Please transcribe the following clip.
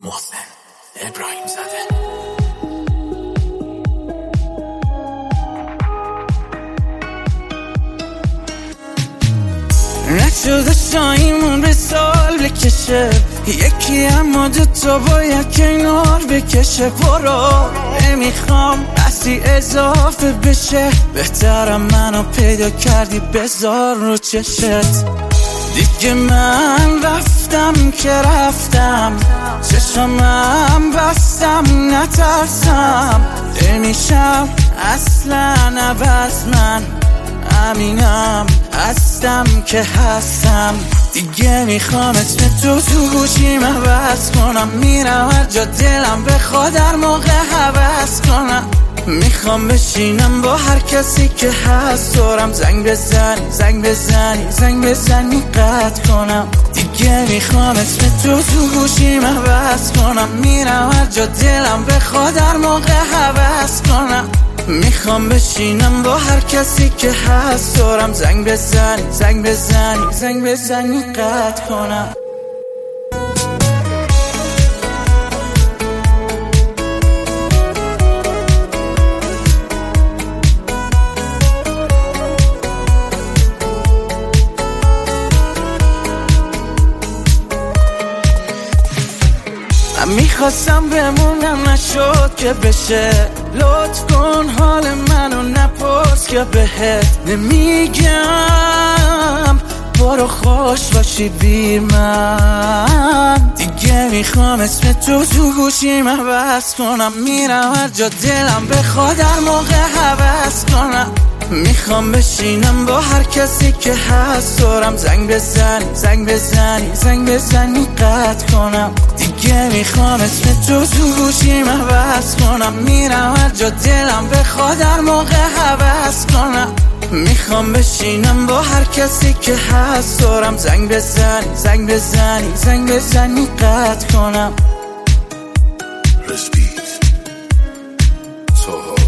محسن ابراهیم زاده. نشده شایمون به سال بکشه یکی، اما دوتا باید کنار بکشه. برو نمیخوام بسی اضافه بشه، بهترم منو پیدا کردی بذار رو چشت. دیگه من رفتم که رفتم، چشمم بستم نترسم. نمیشم اصلا عوض، من امینم هستم که هستم. دیگه میخوام اسم تو گوشیم عوض کنم، میرم هر جا دلم بخواد هر موقع حوض کنم. میخوام بشینم با هر کسی که هست دورم، زنگ بزنی قطع کنم. دیگه میخوام اسم تو گوشیم عوض کنم، میرم هر جا دلم بخواد هر موقع حوض کنم. میخوام بشینم با هر کسی که هست دورم، زنگ بزنی قطع کنم. میخواستم بمونم نشد که بشه، لطف کن حال منو نپرس که بهت نمیگم. برو خوش باشی بی من. دیگه میخوام اسم تو گوشیم عوض کنم، میرم هر جا دلم بخواد هر موقع حوض کنم. میخوام بشینم با هر کسی که هست دورم، زنگ بزنی قطع کنم. دیگه میخوام اسم تو گوشیم عوض کنم، میرم هر جا دلم بخواد هر موقع حوض کنم. میخوام بشینم با هر کسی که هست دورم، زنگ بزنی قطع کنم. رسپید سوها